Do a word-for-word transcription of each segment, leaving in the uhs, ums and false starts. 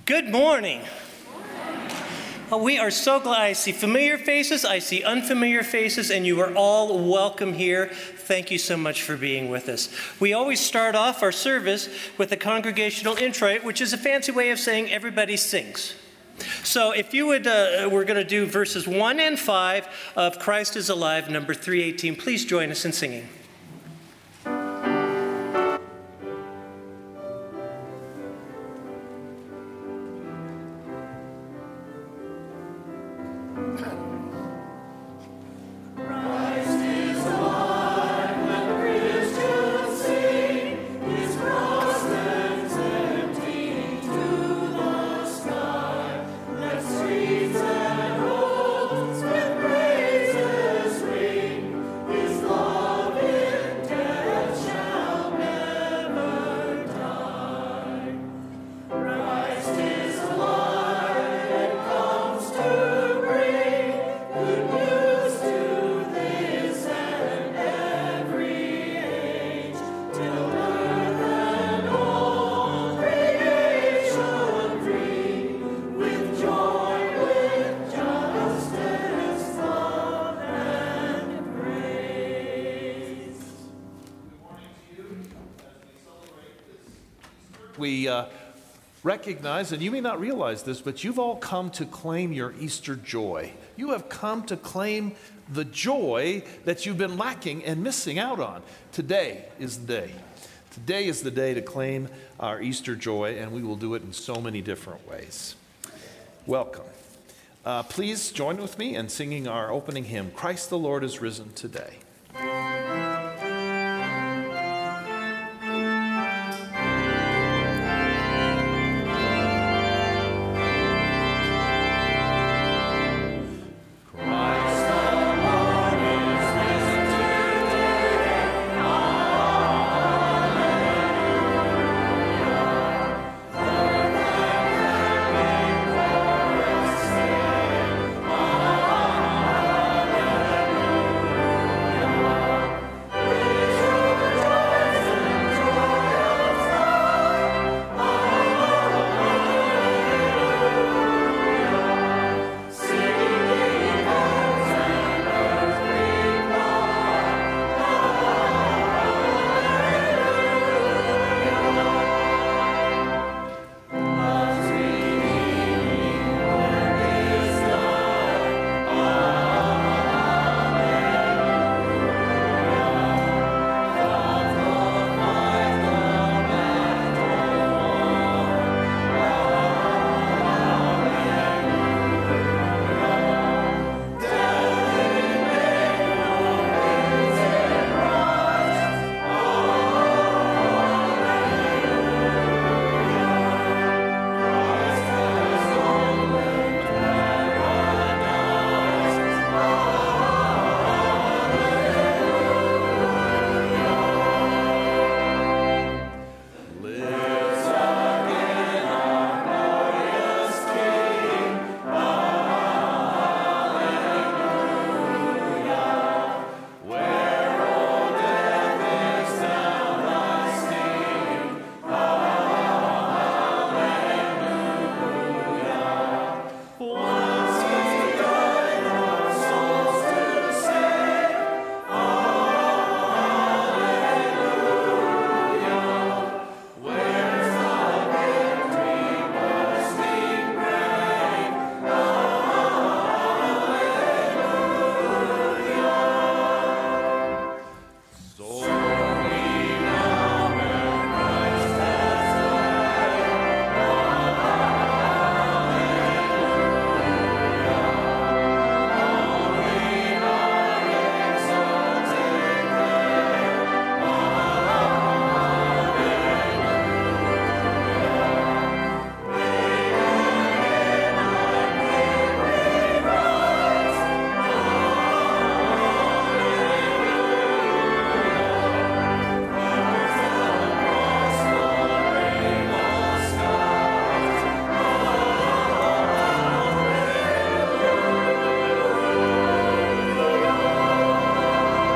Good morning. Uh, we are so glad. I see familiar faces, I see unfamiliar faces, and you are all welcome here. Thank you so much for being with us. We always start off our service with a congregational introit, which is a fancy way of saying everybody sings. So if you would, uh, we're going to do verses one and five of Christ is Alive, number three eighteen. Please join us in singing. We uh, recognize, and you may not realize this, but you've all come to claim your Easter joy. You have come to claim the joy that you've been lacking and missing out on. Today is the day. Today is the day to claim our Easter joy, and we will do it in so many different ways. Welcome. Uh, please join with me in singing our opening hymn, Christ the Lord is Risen Today.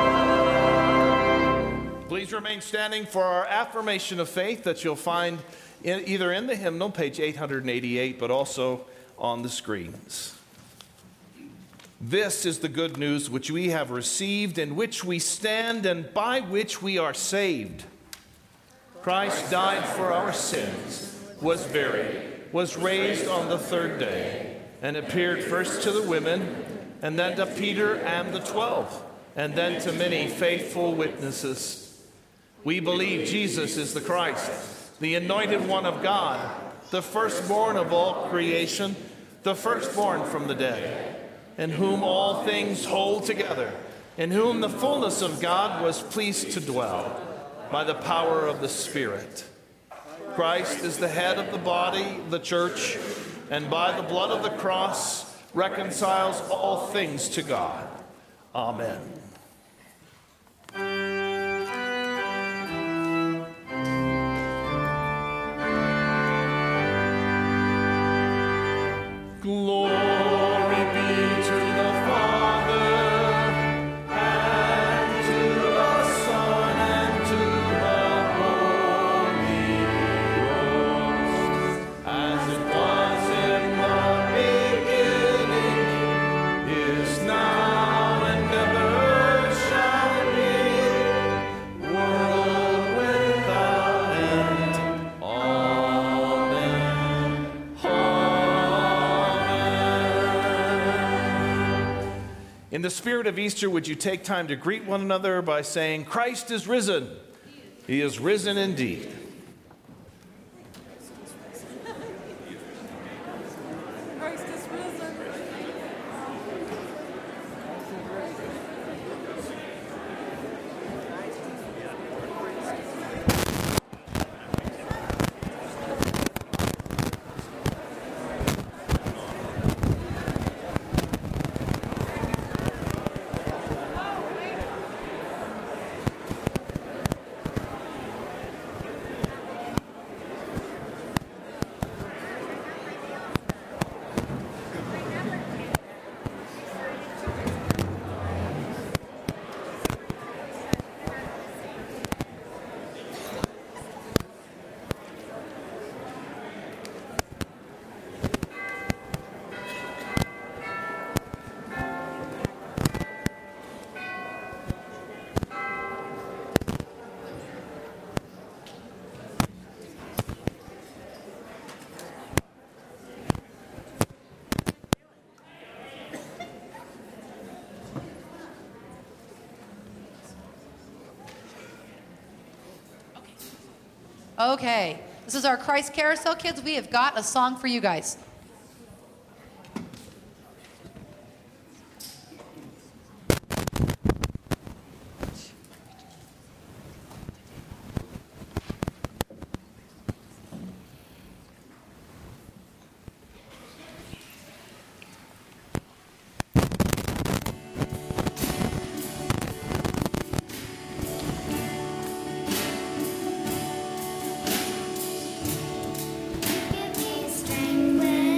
Remain standing for our affirmation of faith that you'll find in, either in the hymnal, page eight eighty-eight, but also on the screens. This is the good news which we have received, in which we stand, and by which we are saved. Christ died for our sins, was buried, was raised on the third day, and appeared first to the women, and then to Peter and the twelve, and then to many faithful witnesses. We believe Jesus is the Christ, the anointed one of God, the firstborn of all creation, the firstborn from the dead, in whom all things hold together, in whom the fullness of God was pleased to dwell, by the power of the Spirit. Christ is the head of the body, the church, and by the blood of the cross reconciles all things to God. Amen. Glory be to the Father, and to the Son, and to the Holy Ghost, as it was in the beginning, is now, and ever shall be, world without end. Amen. In the spirit of Easter, would you take time to greet one another by saying, Christ is risen. He is risen indeed. Christ is risen. Okay, this is our Christ Carousel, kids. We have got a song for you guys. Give me strength when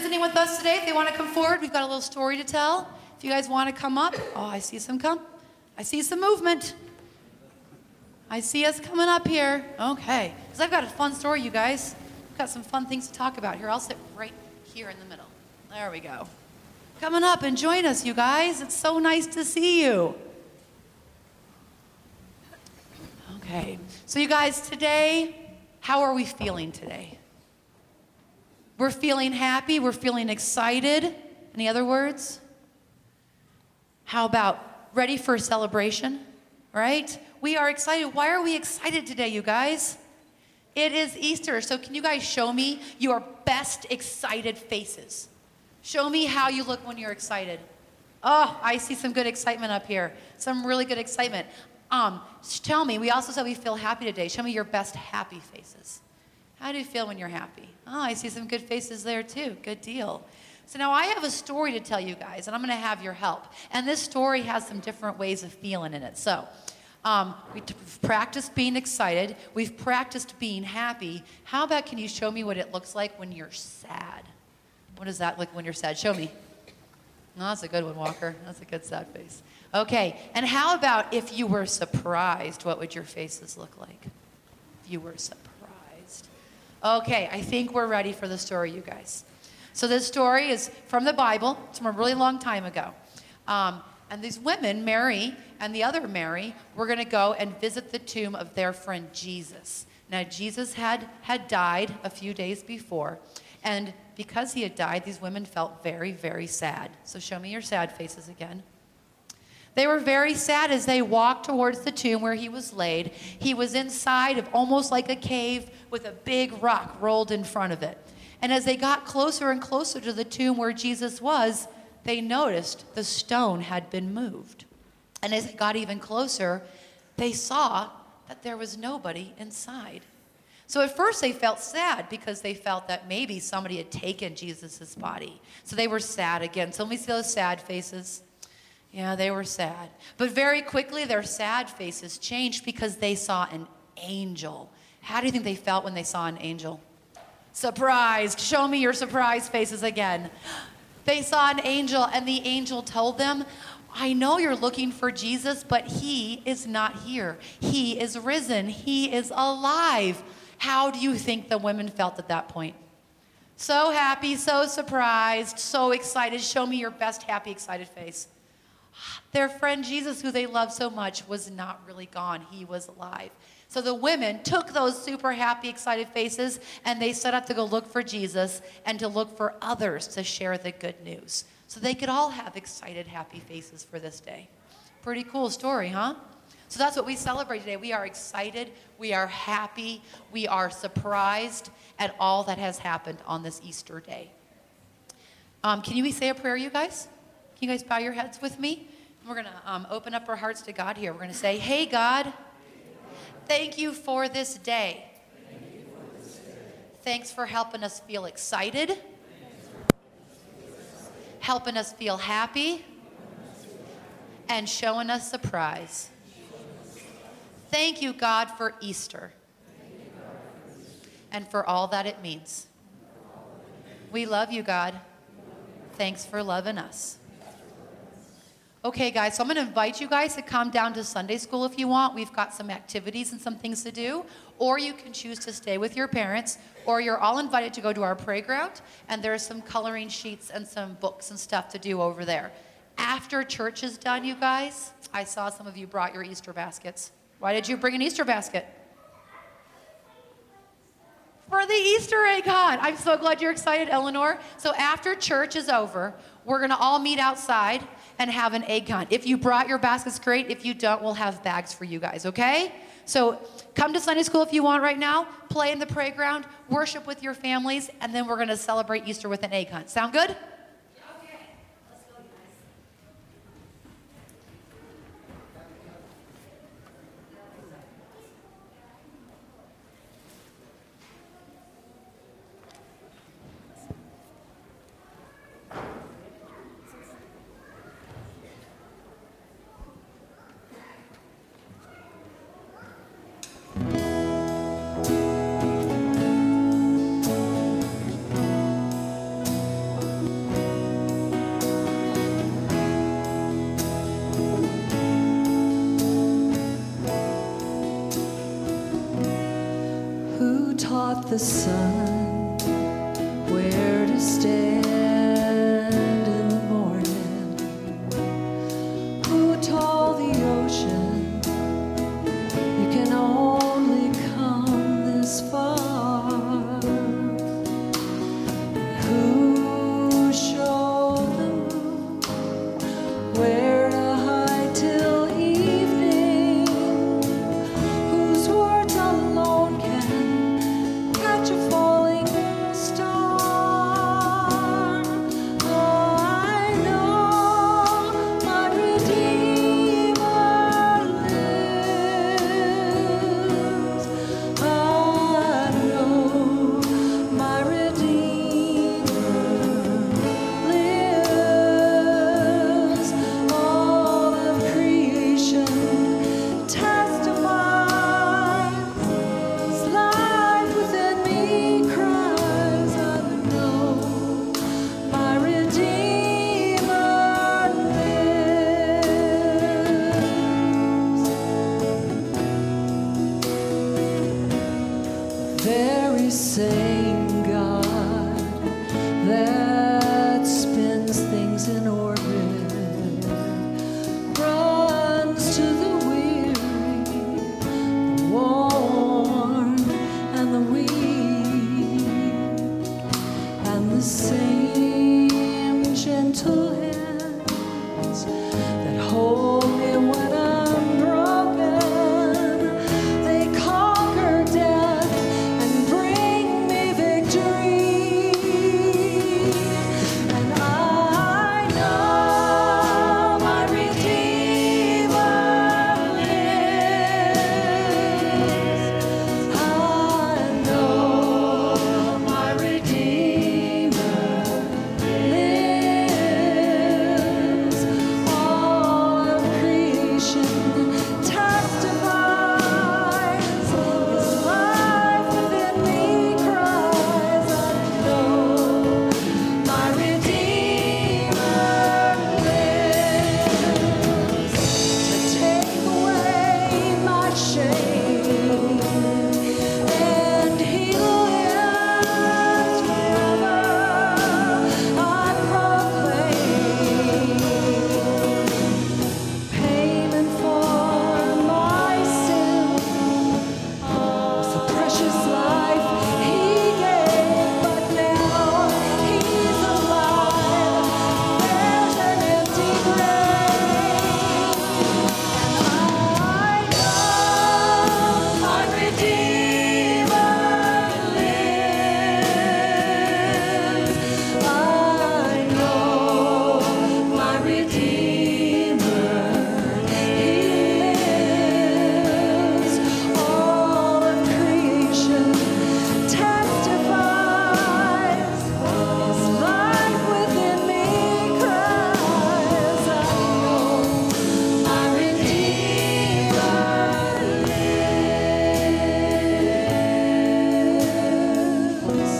visiting with us today, if they want to come forward, we've got a little story to tell. If you guys want to come up. Oh, I see some come. I see some movement. I see us coming up here. Okay. Because I've got a fun story, you guys. I've got some fun things to talk about here. I'll sit right here in the middle. There we go. Coming up and join us, you guys. It's so nice to see you. Okay. So you guys, today, how are we feeling today? We're feeling happy. We're feeling excited. Any other words? How about ready for a celebration? Right? We are excited. Why are we excited today, you guys? It is Easter. So can you guys show me your best excited faces? Show me how you look when you're excited. Oh, I see some good excitement up here. Some really good excitement. Um, tell me, we also said we feel happy today. Show me your best happy faces. How do you feel when you're happy? Oh, I see some good faces there too. Good deal. So now I have a story to tell you guys, and I'm going to have your help. And this story has some different ways of feeling in it. So um, we've practiced being excited. We've practiced being happy. How about can you show me what it looks like when you're sad? What does that look when you're sad? Show me. No, that's a good one, Walker. That's a good sad face. Okay, and how about if you were surprised, what would your faces look like? If you were surprised. Okay, I think we're ready for the story, you guys. So this story is from the Bible. It's from a really long time ago. Um, and these women, Mary and the other Mary, were going to go and visit the tomb of their friend Jesus. Now, Jesus had, had died a few days before, and because he had died, these women felt very, very sad. So show me your sad faces again. They were very sad as they walked towards the tomb where he was laid. He was inside of almost like a cave with a big rock rolled in front of it. And as they got closer and closer to the tomb where Jesus was, they noticed the stone had been moved. And as they got even closer, they saw that there was nobody inside. So at first they felt sad because they felt that maybe somebody had taken Jesus' body. So they were sad again. So let me see those sad faces. Yeah, they were sad. But very quickly their sad faces changed because they saw an angel. How do you think they felt when they saw an angel? Surprised. Show me your surprised faces again. They saw an angel, and the angel told them, I know you're looking for Jesus, but he is not here. He is risen. He is alive. How do you think the women felt at that point? So happy, so surprised, so excited. Show me your best happy, excited face. Their friend Jesus, who they loved so much, was not really gone. He was alive. So the women took those super happy, excited faces, and they set out to go look for Jesus and to look for others to share the good news. So they could all have excited, happy faces for this day. Pretty cool story, huh? So that's what we celebrate today. We are excited, we are happy, we are surprised at all that has happened on this Easter day. Um, can you say a prayer, you guys? Can you guys bow your heads with me? We're going to um, open up our hearts to God here. We're going to say, hey, God, thank you for this day. Thanks for helping us feel excited, helping us feel happy, and showing us surprise. Thank you, God, for Easter and for all that it means. We love you, God. Thanks for loving us. Okay, guys, so I'm going to invite you guys to come down to Sunday school if you want. We've got some activities and some things to do. Or you can choose to stay with your parents. Or you're all invited to go to our playground. And there's some coloring sheets and some books and stuff to do over there. After church is done, you guys, I saw some of you brought your Easter baskets. Why did you bring an Easter basket? For the Easter egg hunt. I'm so glad you're excited, Eleanor. So after church is over, we're going to all meet outside and have an egg hunt. If you brought your baskets, great. If you don't, we'll have bags for you guys, okay? So come to Sunday school if you want right now. Play in the playground. Worship with your families. And then we're going to celebrate Easter with an egg hunt. Sound good? taught the sun where to stand in the morning, who told the ocean you can only come this far, who showed the moon where to hide till evening, whose words alone can catch a falling star. I know my Redeemer lives. I know my Redeemer lives. All of creation testifies. His life within me cries. I know my Redeemer lives. Very same God that spins things in orbit runs to the weary, the worn, and the weak, and the same gentle hands that hold me when I'm broken, they conquer death and bring me victory. And I know my Redeemer lives. I know my Redeemer lives. All of creation testifies. His life within me cries. I know my Redeemer lives to take away my shame, and He lives forever. I proclaim payment for my sin was the precious life He gave, but now He's alive. There's an empty grave, and I know my Redeemer lives. I know my Redeemer, He lives. All of creation testifies. His life within me cries. I know my Redeemer lives.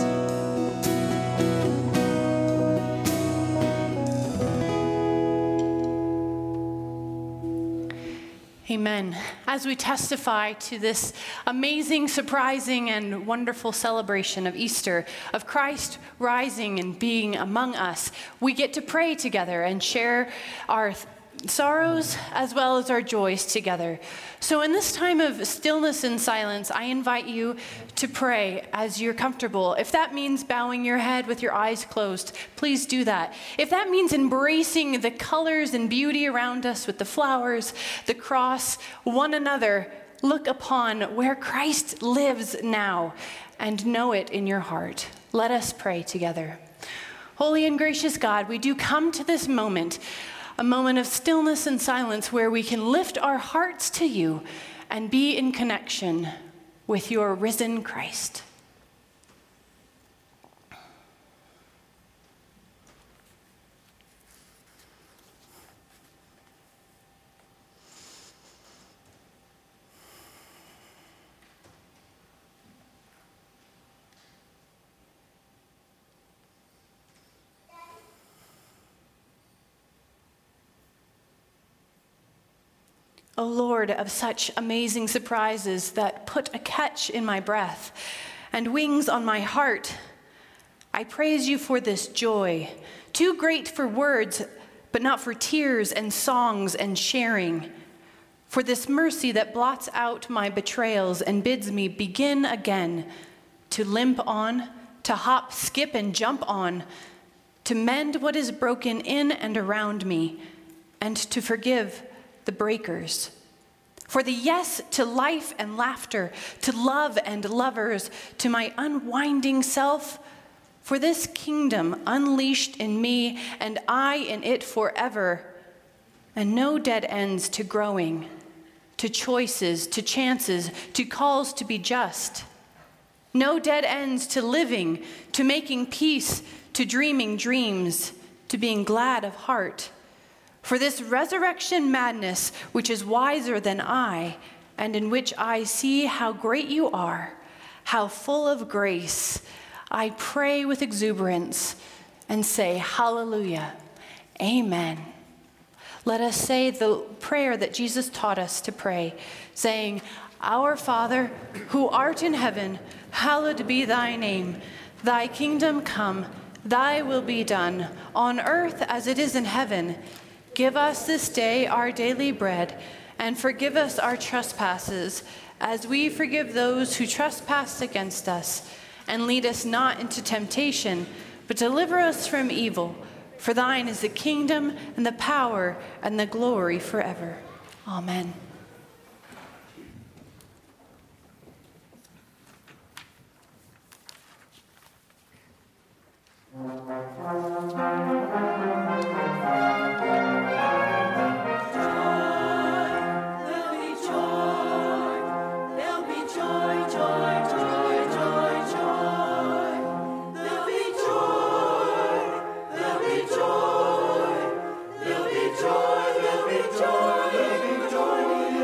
Amen. As we testify to this amazing, surprising, and wonderful celebration of Easter, of Christ rising and being among us, we get to pray together and share our th- sorrows as well as our joys together. So in this time of stillness and silence, I invite you to pray as you're comfortable. If that means bowing your head with your eyes closed, please do that. If that means embracing the colors and beauty around us with the flowers, the cross, one another, look upon where Christ lives now and know it in your heart. Let us pray together. Holy and gracious God, we do come to this moment, a moment of stillness and silence where we can lift our hearts to you and be in connection with your risen Christ. O Lord of such amazing surprises that put a catch in my breath, and wings on my heart. I praise you for this joy, too great for words, but not for tears and songs and sharing, for this mercy that blots out my betrayals and bids me begin again, to limp on, to hop, skip, and jump on, to mend what is broken in and around me, and to forgive the breakers. For the yes to life and laughter, to love and lovers, to my unwinding self, for this kingdom unleashed in me and I in it forever, and no dead ends to growing, to choices, to chances, to calls to be just. No dead ends to living, to making peace, to dreaming dreams, to being glad of heart. For this resurrection madness, which is wiser than I, and in which I see how great you are, how full of grace, I pray with exuberance and say, hallelujah, amen. Let us say the prayer that Jesus taught us to pray, saying, Our Father, who art in heaven, hallowed be thy name. Thy kingdom come, thy will be done, on earth as it is in heaven. Give us this day our daily bread, and forgive us our trespasses, as we forgive those who trespass against us. And lead us not into temptation, but deliver us from evil. For thine is the kingdom, and the power, and the glory forever. Amen. Joy, there'll be joy, there'll be joy,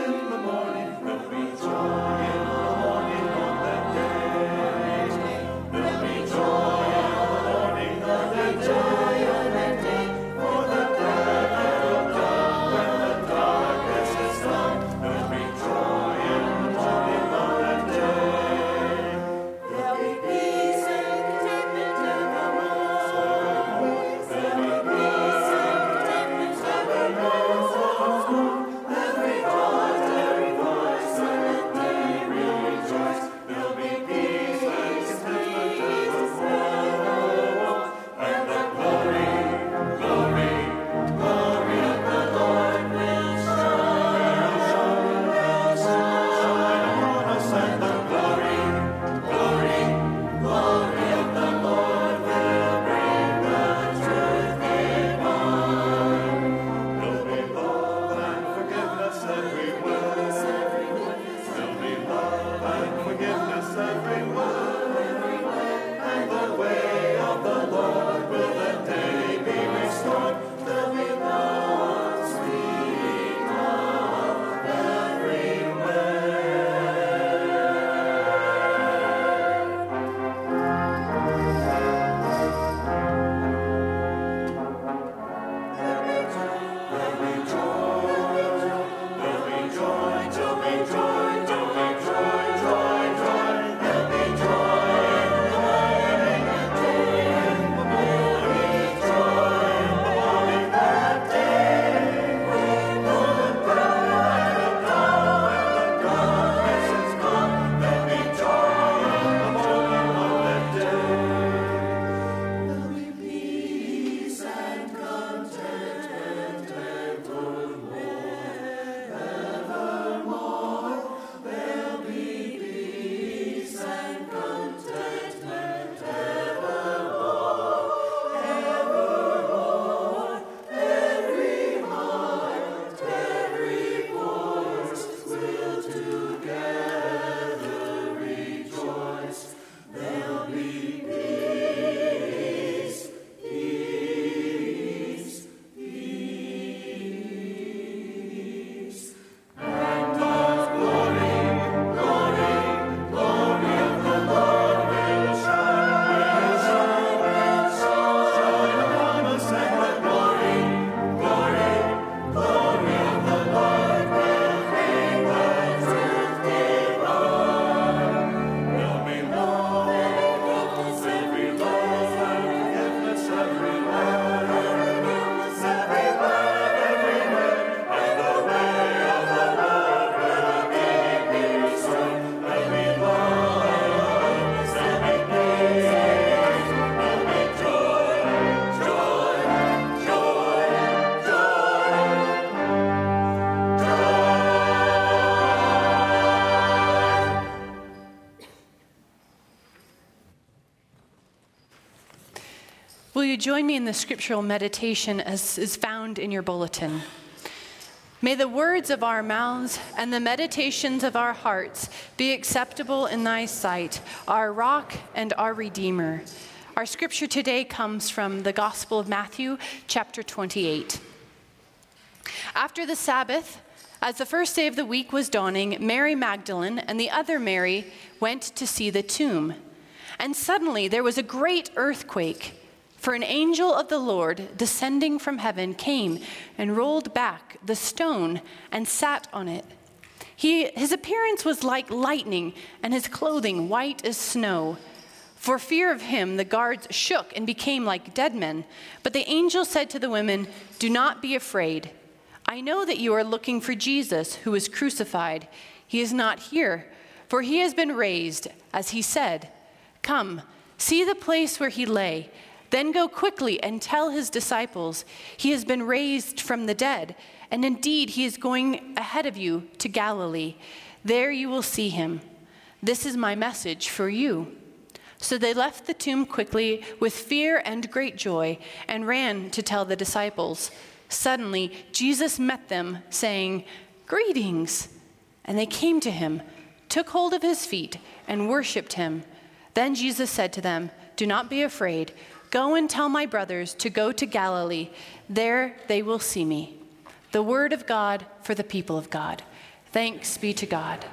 you join me in the scriptural meditation as is found in your bulletin? May the words of our mouths and the meditations of our hearts be acceptable in thy sight, our rock and our redeemer. Our scripture today comes from the Gospel of Matthew, chapter twenty-eight. After the Sabbath, as the first day of the week was dawning, Mary Magdalene and the other Mary went to see the tomb. And suddenly there was a great earthquake. For an angel of the Lord, descending from heaven, came and rolled back the stone and sat on it. He, his appearance was like lightning, and his clothing white as snow. For fear of him, the guards shook and became like dead men. But the angel said to the women, "Do not be afraid. I know that you are looking for Jesus, who was crucified. He is not here, for he has been raised, as he said. Come, see the place where he lay. Then go quickly and tell his disciples, he has been raised from the dead, and indeed he is going ahead of you to Galilee. There you will see him. This is my message for you." So they left the tomb quickly with fear and great joy and ran to tell the disciples. Suddenly Jesus met them, saying, "Greetings." And they came to him, took hold of his feet, and worshipped him. Then Jesus said to them, "Do not be afraid. Go and tell my brothers to go to Galilee. There they will see me." The word of God for the people of God. Thanks be to God.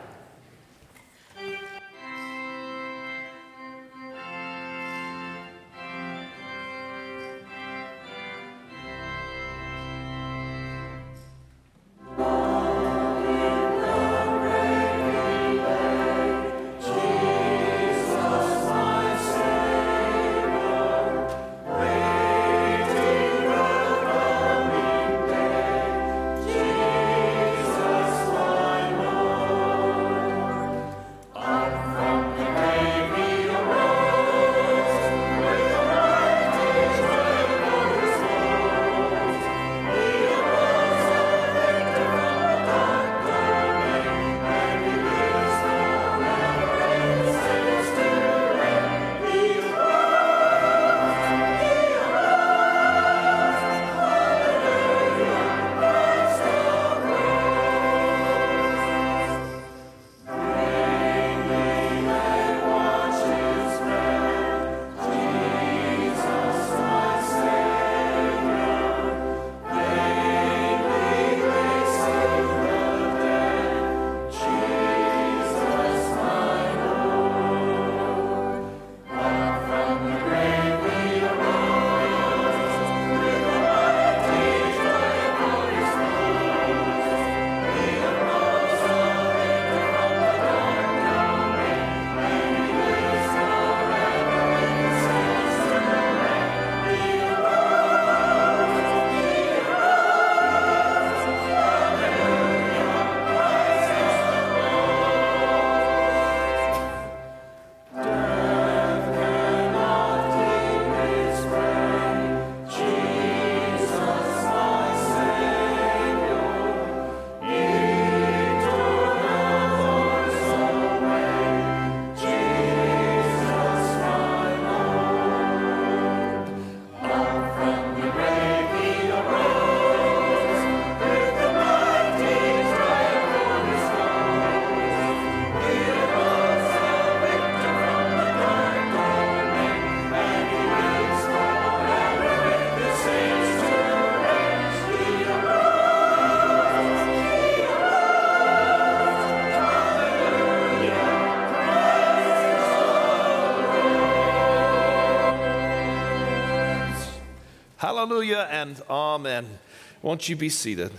Hallelujah and amen. Won't you be seated?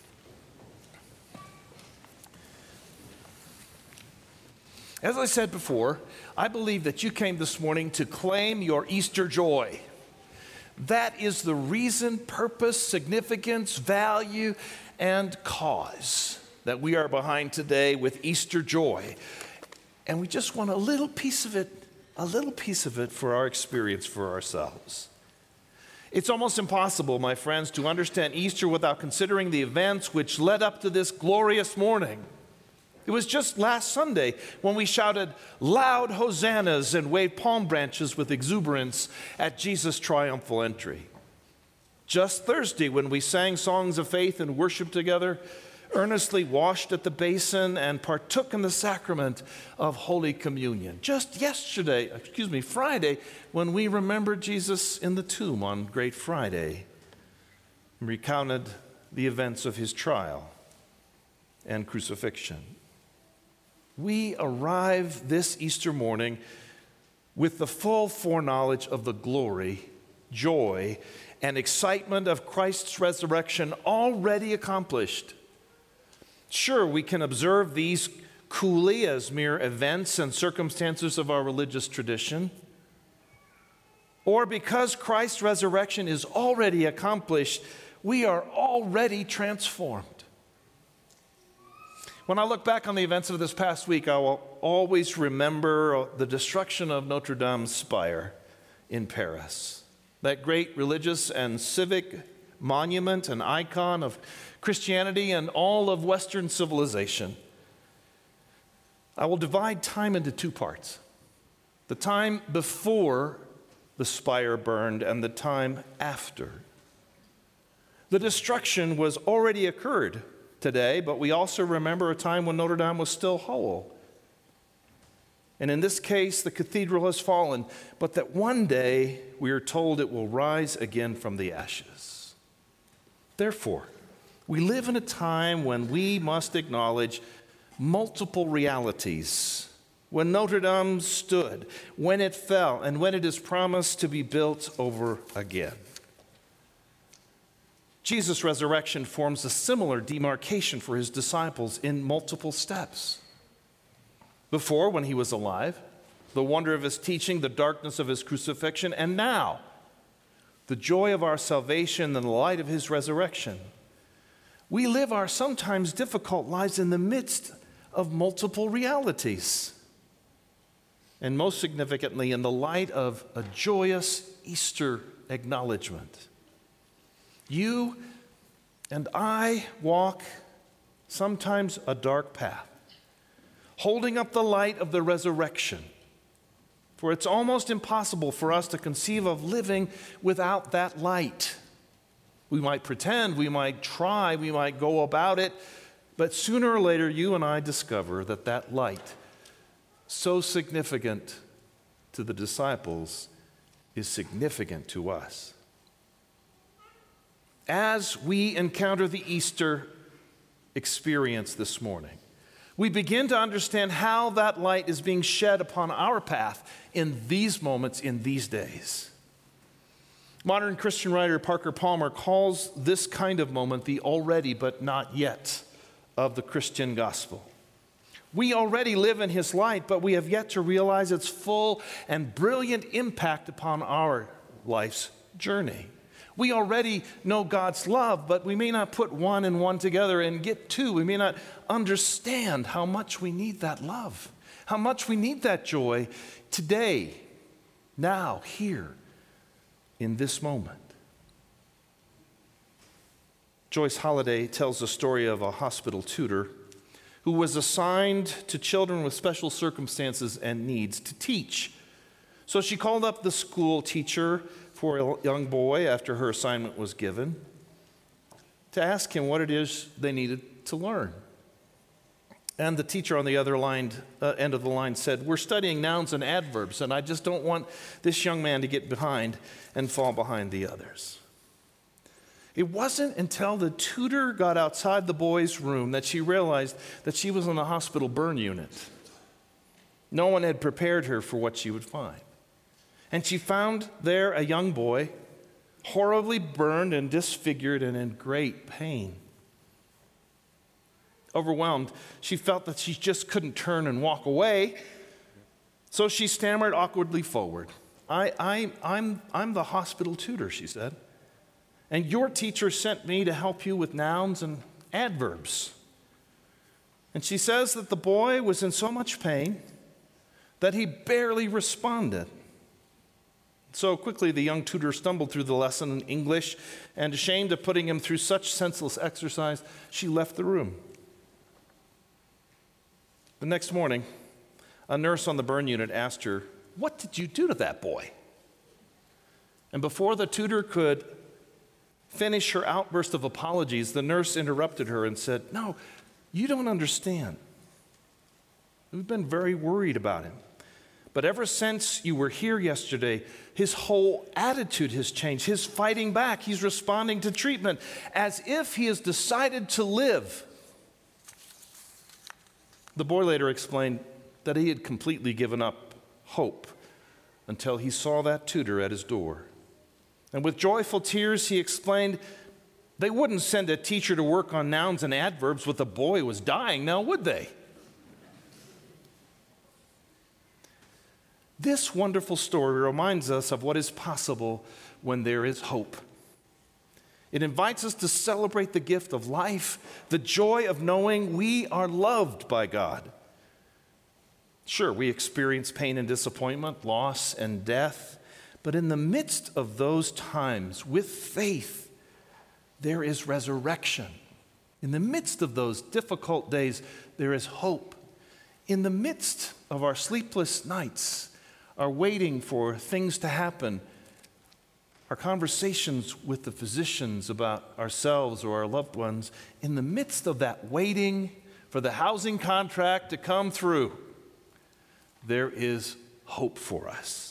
As I said before, I believe that you came this morning to claim your Easter joy. That is the reason, purpose, significance, value, and cause that we are behind today with Easter joy. And we just want a little piece of it, a little piece of it for our experience for ourselves. It's almost impossible, my friends, to understand Easter without considering the events which led up to this glorious morning. It was just last Sunday when we shouted loud hosannas and waved palm branches with exuberance at Jesus' triumphal entry. Just Thursday when we sang songs of faith and worship together, earnestly washed at the basin and partook in the sacrament of Holy Communion. Just yesterday, excuse me, Friday, when we remembered Jesus in the tomb on Great Friday and recounted the events of his trial and crucifixion. We arrive this Easter morning with the full foreknowledge of the glory, joy, and excitement of Christ's resurrection already accomplished. Sure, we can observe these coolly as mere events and circumstances of our religious tradition, or because Christ's resurrection is already accomplished, we are already transformed. When I look back on the events of this past week, I will always remember the destruction of Notre Dame's spire in Paris, that great religious and civic monument, an icon of Christianity and all of Western civilization. I will divide time into two parts: the time before the spire burned and the time after. The destruction was already occurred today, but we also remember a time when Notre Dame was still whole. And in this case, the cathedral has fallen, but that one day we are told it will rise again from the ashes. Therefore, we live in a time when we must acknowledge multiple realities. When Notre Dame stood, when it fell, and when it is promised to be built over again. Jesus' resurrection forms a similar demarcation for his disciples in multiple steps. Before, when he was alive, the wonder of his teaching, the darkness of his crucifixion, and now, the joy of our salvation and the light of his resurrection. We live our sometimes difficult lives in the midst of multiple realities. And most significantly, in the light of a joyous Easter acknowledgement. You and I walk sometimes a dark path, holding up the light of the resurrection. For it's almost impossible for us to conceive of living without that light. We might pretend, we might try, we might go about it, but sooner or later you and I discover that that light, so significant to the disciples, is significant to us. As we encounter the Easter experience this morning, we begin to understand how that light is being shed upon our path in these moments, in these days. Modern Christian writer Parker Palmer calls this kind of moment the already but not yet of the Christian gospel. We already live in his light, but we have yet to realize its full and brilliant impact upon our life's journey. We already know God's love, but we may not put one and one together and get two. We may not understand how much we need that love, how much we need that joy today, now, here, in this moment. Joyce Holliday tells the story of a hospital tutor who was assigned to children with special circumstances and needs to teach. So she called up the school teacher for a young boy after her assignment was given to ask him what it is they needed to learn. And the teacher on the other line, uh, end of the line said, "We're studying nouns and adverbs, and I just don't want this young man to get behind and fall behind the others." It wasn't until the tutor got outside the boy's room that she realized that she was in a hospital burn unit. No one had prepared her for what she would find. And she found there a young boy, horribly burned and disfigured and in great pain. Overwhelmed, she felt that she just couldn't turn and walk away. So she stammered awkwardly forward. I, I, I'm, I'm the hospital tutor, she said. And your teacher sent me to help you with nouns and adverbs. And she says that the boy was in so much pain that he barely responded. So quickly, the young tutor stumbled through the lesson in English, and ashamed of putting him through such senseless exercise, she left the room. The next morning, a nurse on the burn unit asked her, "What did you do to that boy?" And before the tutor could finish her outburst of apologies, the nurse interrupted her and said, "No, you don't understand. We've been very worried about him. But ever since you were here yesterday, his whole attitude has changed. He's fighting back. He's responding to treatment as if he has decided to live." The boy later explained that he had completely given up hope until he saw that tutor at his door. And with joyful tears, he explained they wouldn't send a teacher to work on nouns and adverbs with a boy who was dying, now would they? This wonderful story reminds us of what is possible when there is hope. It invites us to celebrate the gift of life, the joy of knowing we are loved by God. Sure, we experience pain and disappointment, loss and death, but in the midst of those times, with faith, there is resurrection. In the midst of those difficult days, there is hope. In the midst of our sleepless nights, our waiting for things to happen, our conversations with the physicians about ourselves or our loved ones, in the midst of that waiting for the housing contract to come through, there is hope for us.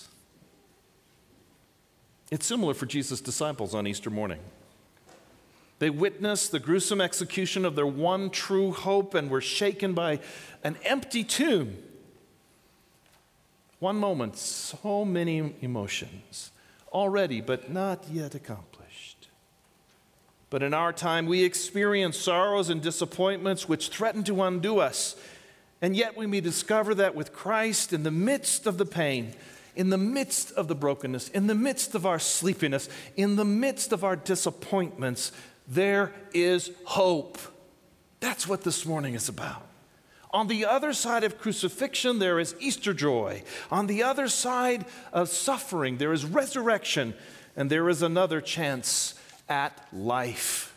It's similar for Jesus' disciples on Easter morning. They witnessed the gruesome execution of their one true hope and were shaken by an empty tomb. One moment, so many emotions, already but not yet accomplished. But in our time, we experience sorrows and disappointments which threaten to undo us. And yet we may discover that with Christ, in the midst of the pain, in the midst of the brokenness, in the midst of our sleepiness, in the midst of our disappointments, there is hope. That's what this morning is about. On the other side of crucifixion, there is Easter joy. On the other side of suffering, there is resurrection, and there is another chance at life.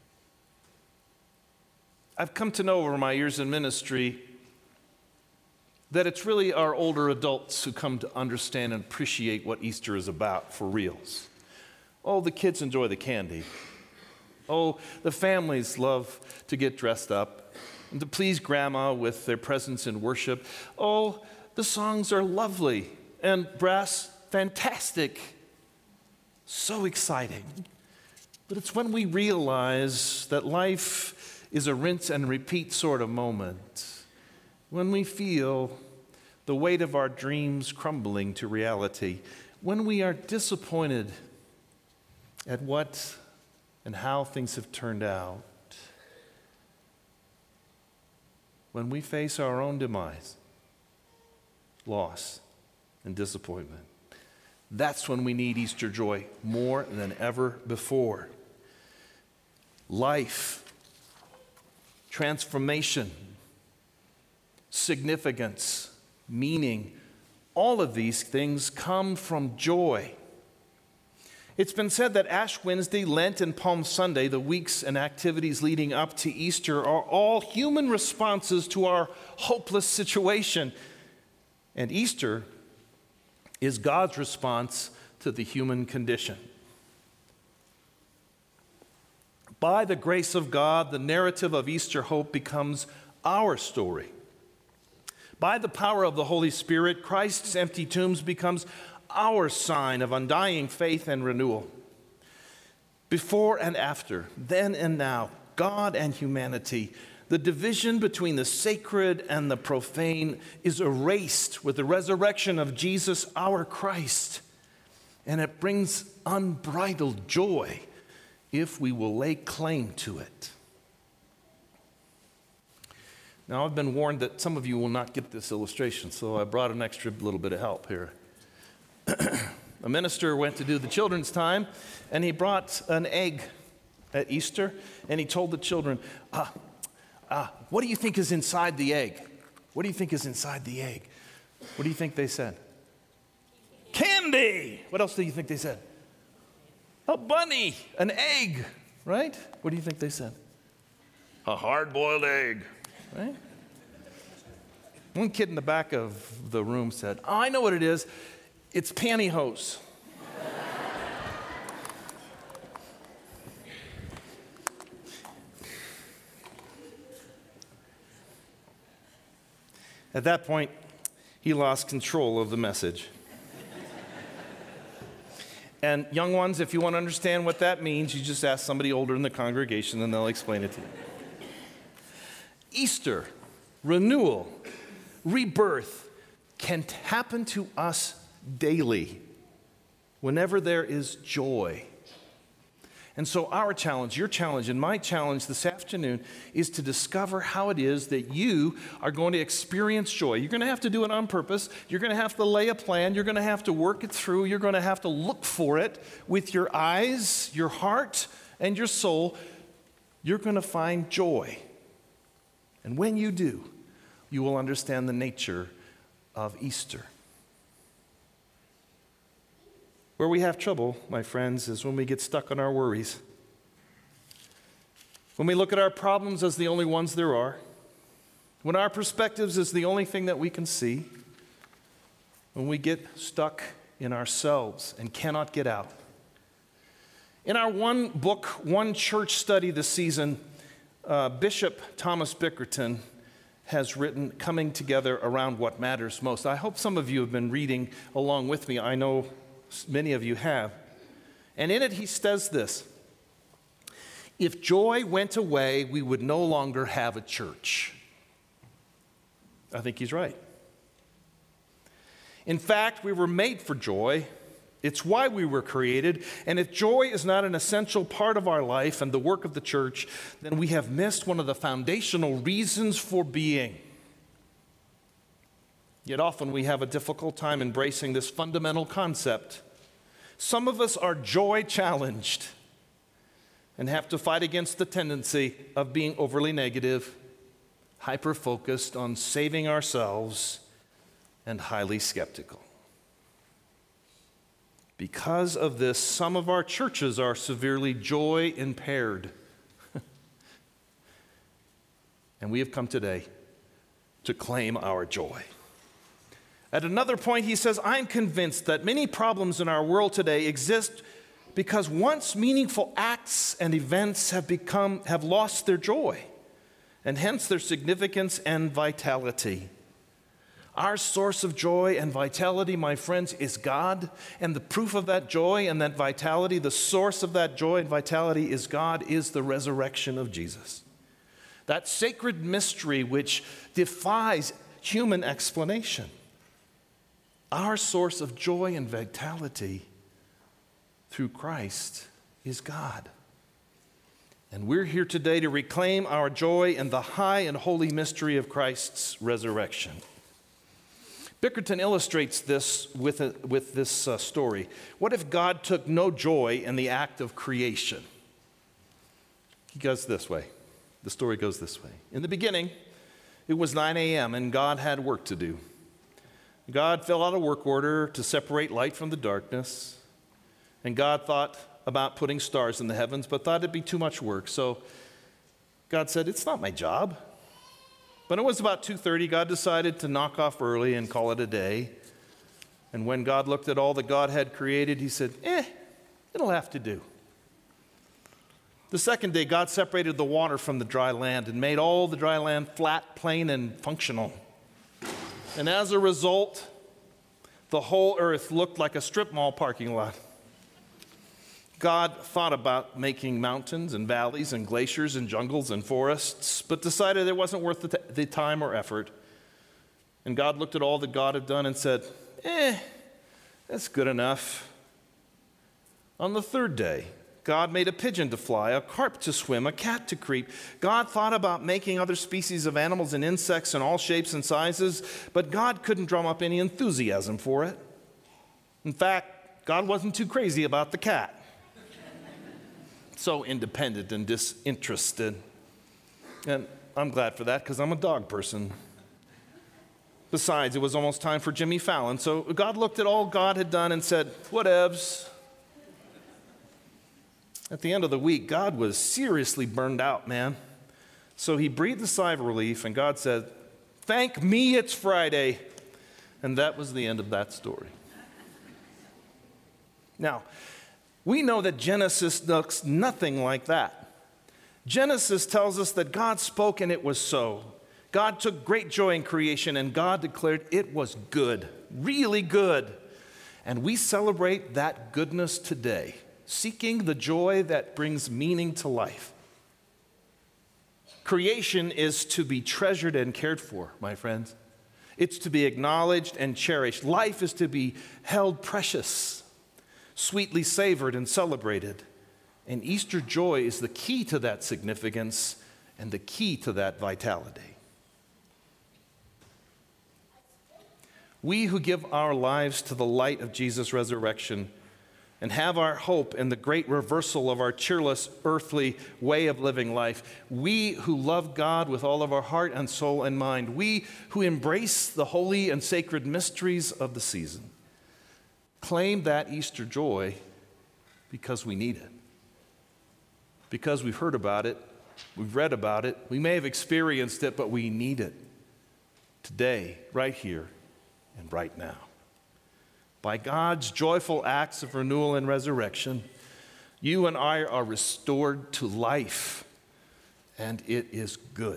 I've come to know over my years in ministry that it's really our older adults who come to understand and appreciate what Easter is about for reals. Oh, the kids enjoy the candy. Oh, the families love to get dressed up and to please grandma with their presence in worship. Oh, the songs are lovely and brass fantastic. So exciting. But it's when we realize that life is a rinse and repeat sort of moment, when we feel the weight of our dreams crumbling to reality, when we are disappointed at what and how things have turned out, when we face our own demise, loss, and disappointment, that's when we need Easter joy more than ever before. Life, transformation, significance, meaning, all of these things come from joy. It's been said that Ash Wednesday, Lent, and Palm Sunday, the weeks and activities leading up to Easter, are all human responses to our hopeless situation. And Easter is God's response to the human condition. By the grace of God, the narrative of Easter hope becomes our story. By the power of the Holy Spirit, Christ's empty tombs becomes our sign of undying faith and renewal. Before and after, then and now, God and humanity, the division between the sacred and the profane is erased with the resurrection of Jesus, our Christ. And it brings unbridled joy if we will lay claim to it. Now, I've been warned that some of you will not get this illustration, so I brought an extra little bit of help here. A minister went to do the children's time, and he brought an egg at Easter, and he told the children, ah, ah, what do you think is inside the egg? What do you think is inside the egg? What do you think they said? Candy! What else do you think they said? A bunny, an egg, right? What do you think they said? A hard-boiled egg, right? One kid in the back of the room said, "Oh, I know what it is. It's pantyhose." At that point, he lost control of the message. And young ones, if you want to understand what that means, you just ask somebody older in the congregation and they'll explain it to you. Easter, renewal, rebirth can happen to us daily whenever there is joy. And so our challenge, your challenge, and my challenge this afternoon is to discover how it is that you are going to experience joy. You're going to have to do it on purpose. You're going to have to lay a plan. You're going to have to work it through. You're going to have to look for it with your eyes, your heart, and your soul. You're going to find joy. And when you do, you will understand the nature of Easter. Where we have trouble, my friends, is when we get stuck on our worries. When we look at our problems as the only ones there are. When our perspectives is the only thing that we can see. When we get stuck in ourselves and cannot get out. In our one book, one church study this season, uh, Bishop Thomas Bickerton has written Coming Together Around What Matters Most. I hope some of you have been reading along with me. I know many of you have. And in it he says this: if joy went away, we would no longer have a church. I think he's right. In fact, we were made for joy. It's why we were created. And if joy is not an essential part of our life and the work of the church, then we have missed one of the foundational reasons for being. Yet often we have a difficult time embracing this fundamental concept. Some of us are joy challenged and have to fight against the tendency of being overly negative, hyper-focused on saving ourselves, and highly skeptical. Because of this, some of our churches are severely joy impaired. And we have come today to claim our joy. At another point, he says, I'm convinced that many problems in our world today exist because once meaningful acts and events have become, have lost their joy, and hence their significance and vitality. Our source of joy and vitality, my friends, is God, and the proof of that joy and that vitality, the source of that joy and vitality is God, is the resurrection of Jesus. That sacred mystery which defies human explanation. Our source of joy and vitality through Christ is God. And we're here today to reclaim our joy in the high and holy mystery of Christ's resurrection. Bickerton illustrates this with, a, with this uh, story. What if God took no joy in the act of creation? He goes this way. The story goes this way. In the beginning, it was nine a.m. and God had work to do. God filled out a work order to separate light from the darkness. And God thought about putting stars in the heavens, but thought it'd be too much work. So God said, it's not my job. When it was about two thirty, God decided to knock off early and call it a day. And when God looked at all that God had created, he said, eh, it'll have to do. The second day, God separated the water from the dry land and made all the dry land flat, plain, and functional. And as a result, the whole earth looked like a strip mall parking lot. God thought about making mountains and valleys and glaciers and jungles and forests, but decided it wasn't worth the, t- the time or effort. And God looked at all that God had done and said, eh, that's good enough. On the third day, God made a pigeon to fly, a carp to swim, a cat to creep. God thought about making other species of animals and insects in all shapes and sizes, but God couldn't drum up any enthusiasm for it. In fact, God wasn't too crazy about the cat. So independent and disinterested. And I'm glad for that because I'm a dog person. Besides, it was almost time for Jimmy Fallon. So God looked at all God had done and said, whatevs. At the end of the week, God was seriously burned out, man. So he breathed a sigh of relief, and God said, Thank me it's Friday. And that was the end of that story. Now, we know that Genesis looks nothing like that. Genesis tells us that God spoke and it was so. God took great joy in creation and God declared it was good, really good. And we celebrate that goodness today, seeking the joy that brings meaning to life. Creation is to be treasured and cared for, my friends. It's to be acknowledged and cherished. Life is to be held precious, sweetly savored and celebrated. And Easter joy is the key to that significance and the key to that vitality. We who give our lives to the light of Jesus' resurrection and have our hope in the great reversal of our cheerless earthly way of living life, we who love God with all of our heart and soul and mind, we who embrace the holy and sacred mysteries of the season, claim that Easter joy because we need it. Because we've heard about it, we've read about it, we may have experienced it, but we need it today, right here, and right now. By God's joyful acts of renewal and resurrection, you and I are restored to life, and it is good.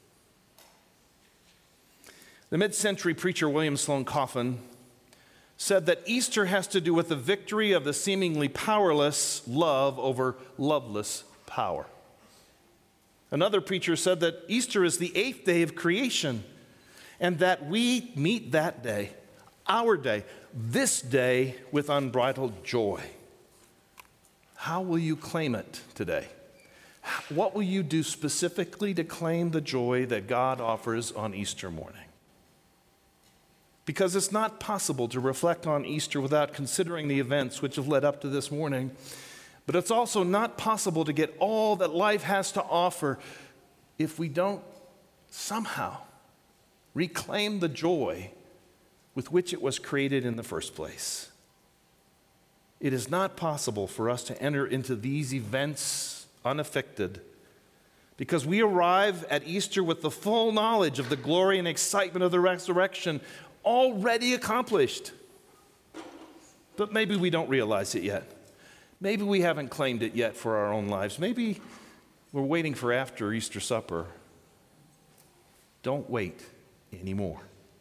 The mid-century preacher William Sloane Coffin said that Easter has to do with the victory of the seemingly powerless love over loveless power. Another preacher said that Easter is the eighth day of creation, and that we meet that day, our day, this day, with unbridled joy. How will you claim it today? What will you do specifically to claim the joy that God offers on Easter morning? Because it's not possible to reflect on Easter without considering the events which have led up to this morning. But it's also not possible to get all that life has to offer if we don't somehow reclaim the joy with which it was created in the first place. It is not possible for us to enter into these events unaffected because we arrive at Easter with the full knowledge of the glory and excitement of the resurrection already accomplished. But maybe we don't realize it yet. Maybe we haven't claimed it yet for our own lives. Maybe we're waiting for after Easter supper. Don't wait anymore.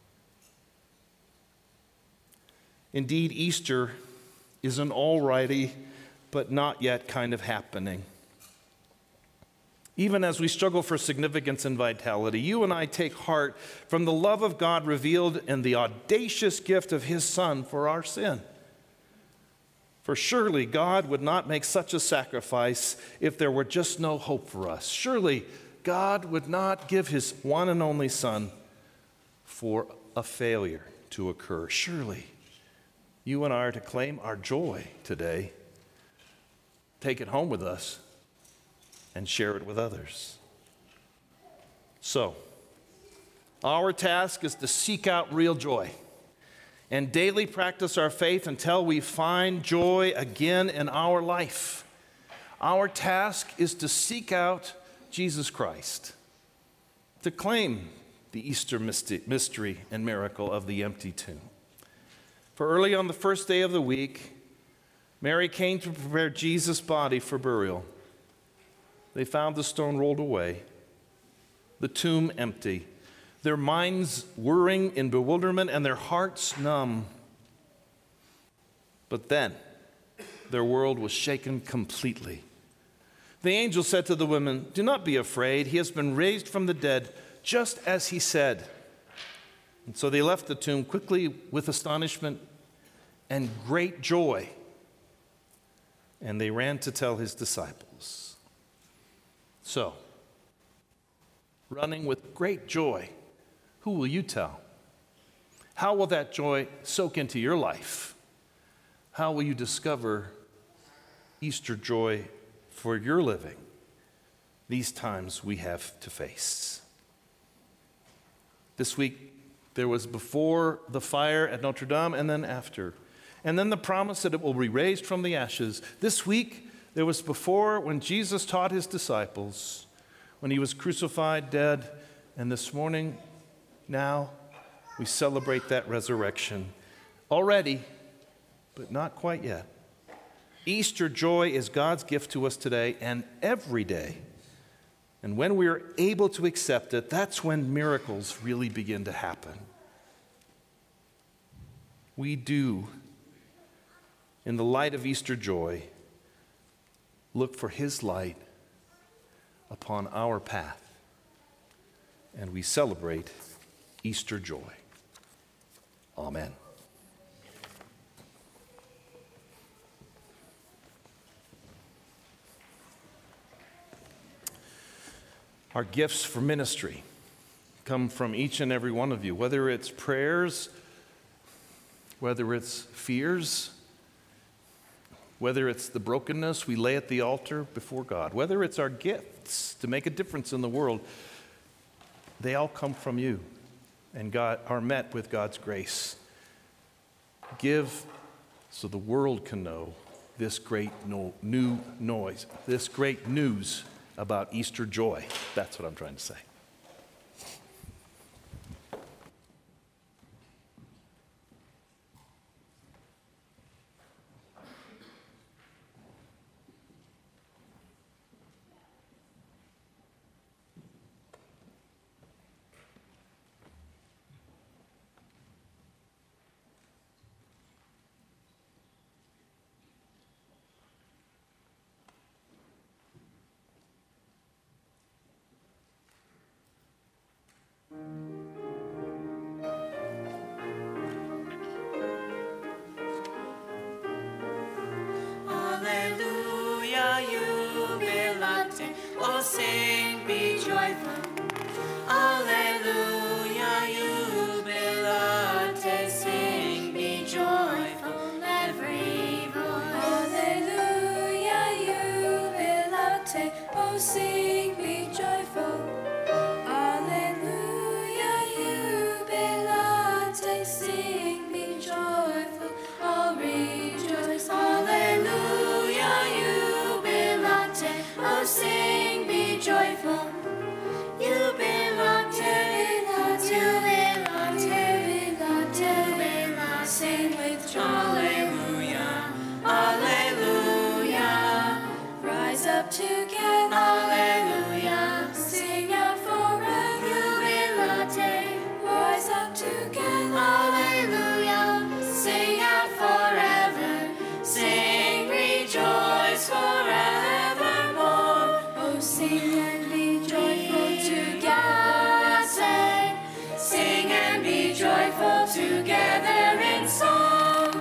Indeed, Easter is an alrighty, but not yet kind of happening. Even as we struggle for significance and vitality, you and I take heart from the love of God revealed in the audacious gift of His Son for our sin. For surely God would not make such a sacrifice if there were just no hope for us. Surely God would not give His one and only Son for a failure to occur. Surely you and I are to claim our joy today, take it home with us, and share it with others. So, our task is to seek out real joy and daily practice our faith until we find joy again in our life. Our task is to seek out Jesus Christ, to claim the Easter mystery and miracle of the empty tomb. For early on the first day of the week, Mary came to prepare Jesus' body for burial. They found the stone rolled away, the tomb empty, their minds whirring in bewilderment and their hearts numb. But then, their world was shaken completely. The angel said to the women, "Do not be afraid. He has been raised from the dead, just as he said." And so they left the tomb quickly with astonishment and great joy, and they ran to tell his disciples. So, running with great joy, who will you tell? How will that joy soak into your life? How will you discover Easter joy for your living these times we have to face? This week, there was before the fire at Notre Dame and then after. And then the promise that it will be raised from the ashes. This week, there was before when Jesus taught his disciples, when he was crucified, dead, and this morning now we celebrate that resurrection. Already, but not quite yet. Easter joy is God's gift to us today and every day. And when we are able to accept it, that's when miracles really begin to happen. We do, in the light of Easter joy, look for His light upon our path. And we celebrate Easter joy. Amen. Our gifts for ministry come from each and every one of you, whether it's prayers, whether it's fears, whether it's the brokenness we lay at the altar before God, whether it's our gifts to make a difference in the world, they all come from you and God are met with God's grace. Give so the world can know this great no, new noise, this great news about Easter joy. That's what I'm trying to say. Alleluia, jubilate, oh sing, be joyful. Alleluia, jubilate, sing, be joyful, every voice. Alleluia, jubilate, oh sing, be joyful. Alleluia, jubilate, sing, be joyful, all rejoice. Alleluia, jubilate, oh sing, be joyful. Jubilate, jubilate, jubilate, sing with joy. Alleluia, alleluia, rise up together. Alleluia, sing out forever. Jubilate, rise up together. Alleluia, sing out forever. Sing, rejoice forevermore. Oh, sing and be joyful together. Say, sing and be joyful together in song.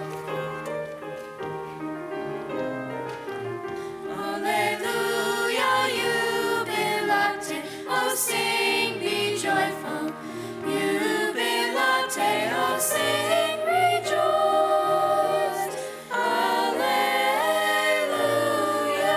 Alleluia, jubilate, oh sing, be joyful. Jubilate, oh sing, rejoice. Alleluia.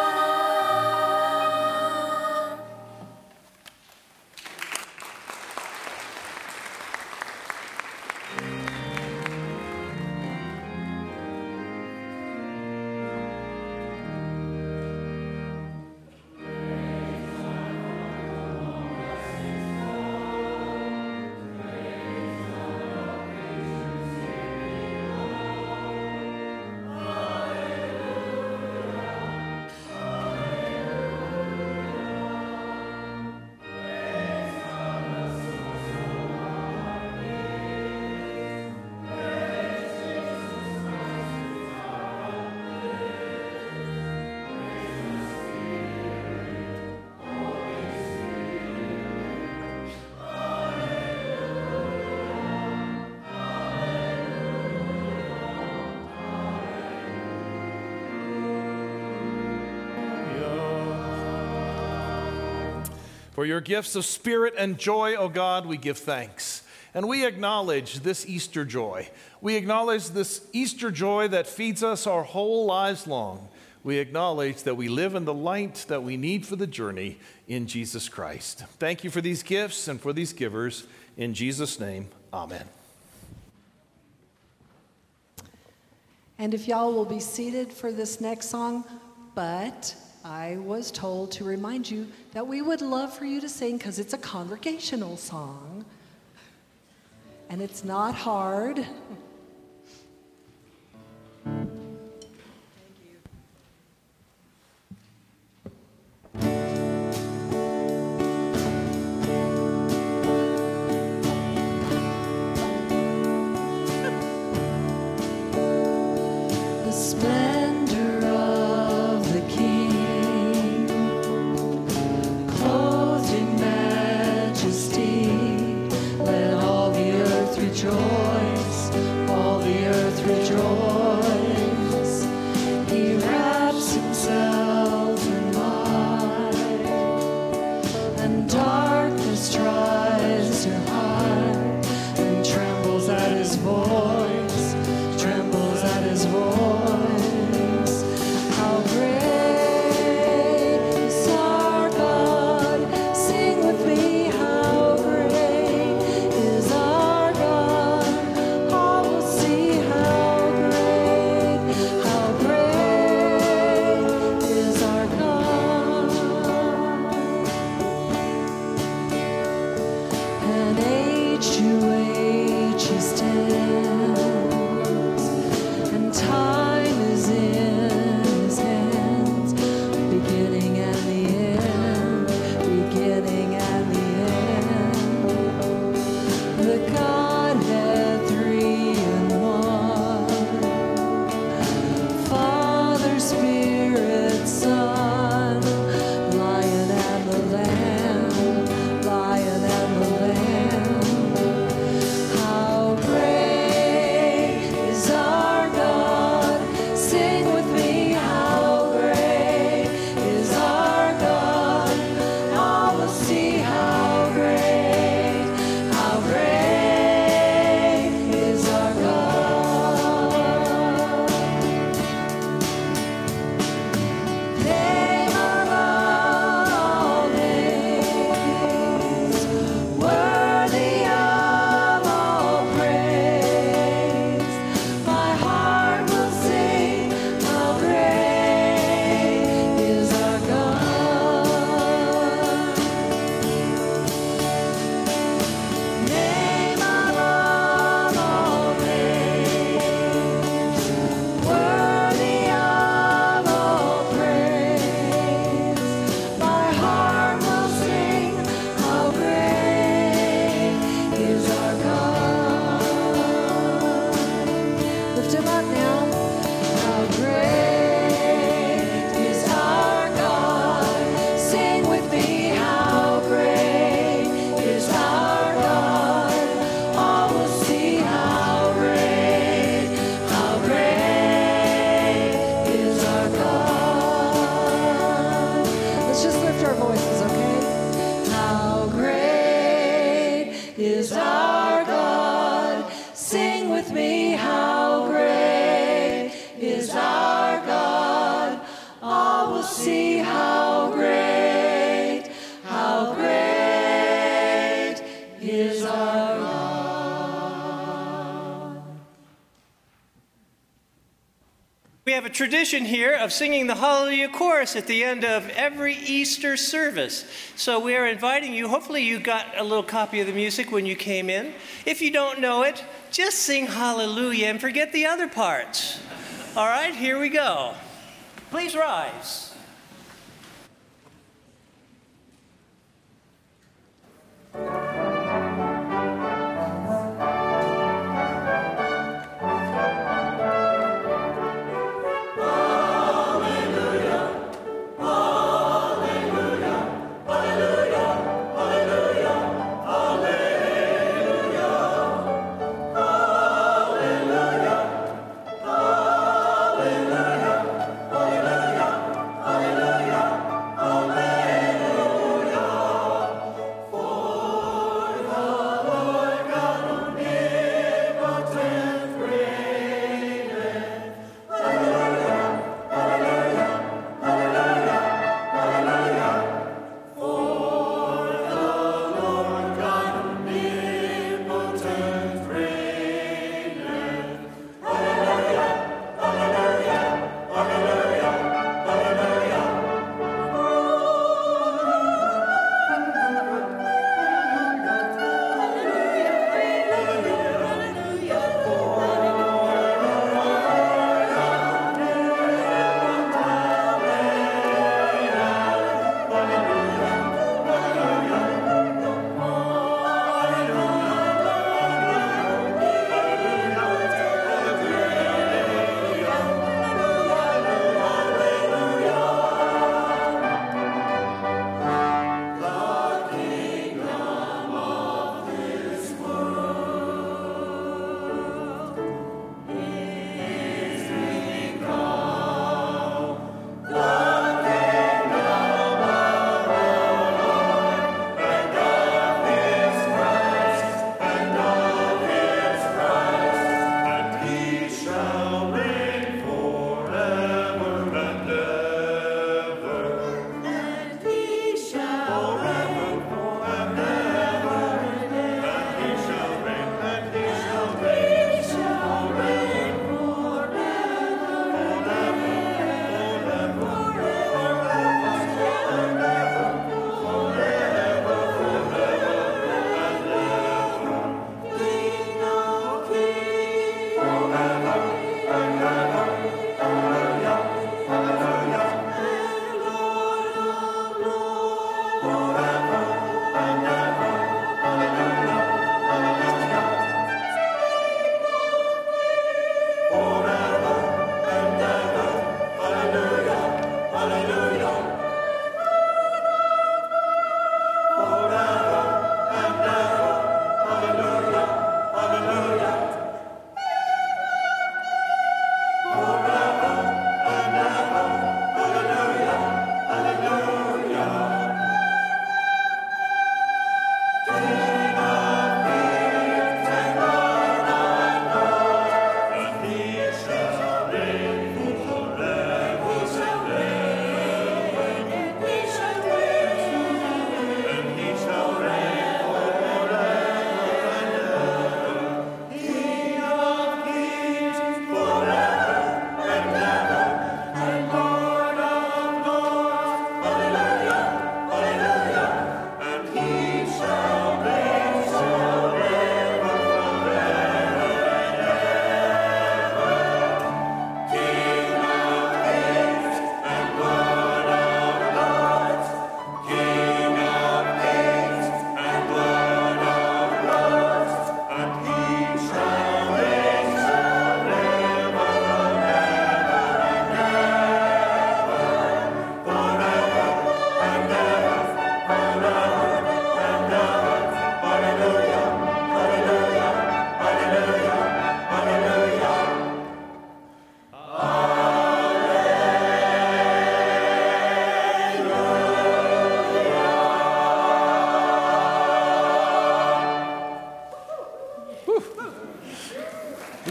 For your gifts of spirit and joy, O God, we give thanks. And we acknowledge this Easter joy. We acknowledge this Easter joy that feeds us our whole lives long. We acknowledge that we live in the light that we need for the journey in Jesus Christ. Thank you for these gifts and for these givers. In Jesus' name, amen. And if y'all will be seated for this next song, but I was told to remind you that we would love for you to sing because it's a congregational song. and it's not hard. The splendor of the King, clothed in majesty, let all the earth rejoice, all the earth rejoice. He wraps himself in light, and darkness tries to hide, and trembles at his voice, trembles at his voice. How great is our God? Sing with me, how great is our God? All will see how great, how great is our God. And age to age he stands, and time is in his hands, beginning and the end, beginning and the end. The Godhead three in one, Father, Spirit, Son, Lion and the Lamb, Lion and the Lamb. How great is our God? Sing with me, how great is our God? All will see how great, how great is our God. Name above all names, worthy of all praise. My heart will sing, how great is our God. Name above all names, worthy of all praise. My heart will sing, how great is our God. Lift him up now. How great is our God? Sing with me, how great is our God? All will see how great, how great is our God. Let's just lift our voices, okay? How great is our God? Sing with me, how great is our God? All will see how great, how great is our God. We have a tradition here of singing the Hallelujah Chorus at the end of every Easter service. So we are inviting you, hopefully you got a little copy of the music when you came in. If you don't know it, just sing Hallelujah and forget the other parts. All right, here we go. Please rise. Hallelujah,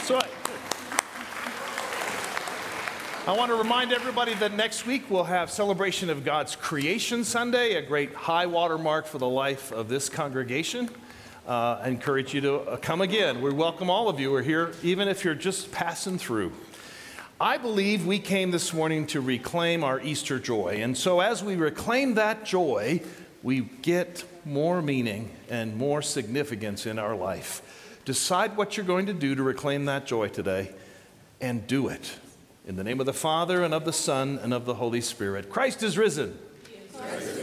That's right. I want to remind everybody that next week we'll have Celebration of God's Creation Sunday, a great high water mark for the life of this congregation. Uh, I encourage you to uh, come again. We welcome all of you who are here, even if you're just passing through. I believe we came this morning to reclaim our Easter joy. And so as we reclaim that joy, we get more meaning and more significance in our life. Decide what you're going to do to reclaim that joy today, and do it. In the name of the Father, and of the Son, and of the Holy Spirit. Christ is risen. Christ is